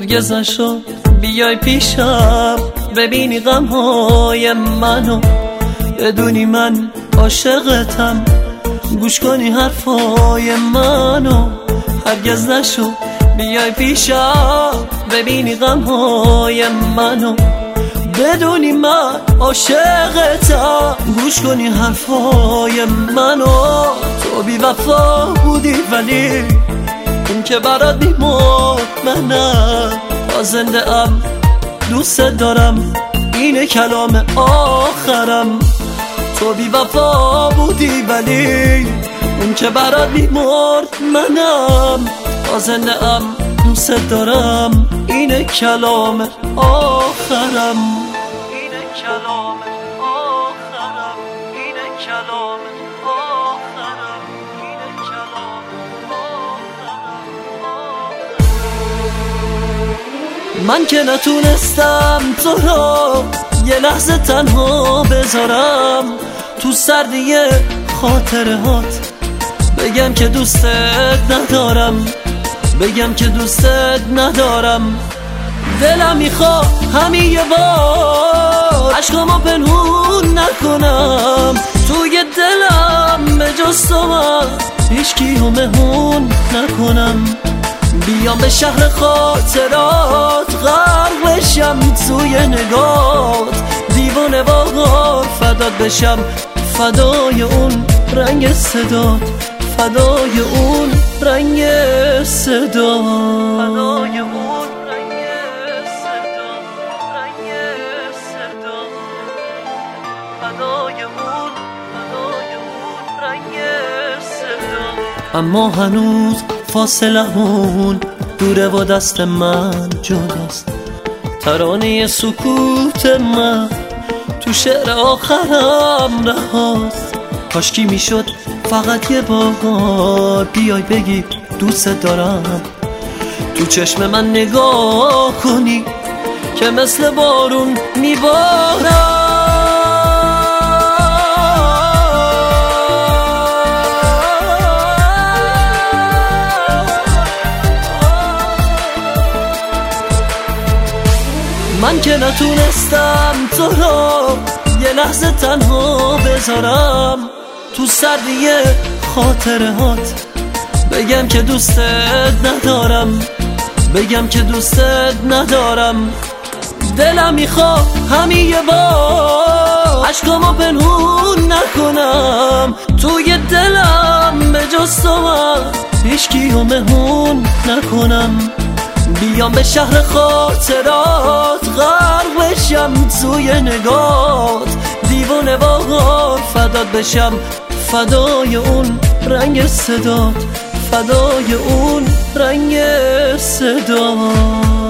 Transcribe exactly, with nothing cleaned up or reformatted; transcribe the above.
هرگز نشد بیای پیشم ببینی غمهای منو، بدونی من عاشقتم، گوش کنی حرفای منو. هرگز نشد بیای پیشم ببینی غمهای منو، بدونی من عاشقتم، گوش کنی حرفای منو. تو بی وفا بودی ولی اون که برات بیمرد منم، تا زنده ام دوست دارم، اینه کلام آخرم. تو بی وفا بودی ولی اون که برات بیمرد منم، تا زنده ام دوست دارم، اینه کلام آخرم. اینه کلام آخرم، اینه کلام آخرم، اینه کلام آخرم. من که نتونستم تو رو یه لحظه تنها بذارم تو سردی خاطرهات، بگم که دوستت ندارم، بگم که دوستت ندارم. دلم میخواد همین یه بار عشقامو پنهون نکنم، توی دلم به جز تو من هیچکیو مهون نکنم. بیام به شهر خاطرات غرق بشم توی نگات، دیوانه واقعا فدات بشم، فدای اون رنگ صدات، فدای اون رنگ صدات، فدای اون رنگ صدات، رنگ صدات، فدای اون، فدای اون رنگ صدات. اما هنوز فاصلمون دوره و دست من جداست، ترانه سکوت من تو شعر آخرم رهاست. کاشکی میشد فقط یه بار بیای بگی دوست دارم، تو چشم من نگاه کنی که مثل بارون میبارم. من که نتونستم تو رو یه لحظه تنها بذارم تو سردی خاطرهات، بگم که دوستت ندارم، بگم که دوستت ندارم. دلم میخواد همین یه بار عشقامو پنهون نکنم، توی دلم به جز تو من هیچکیو مهون نکنم. بیام به شهر خاطرات غرق بشم توی نگات، دیوانه واقعا فدات بشم، فدای اون رنگ صدات، فدای اون رنگ صدات.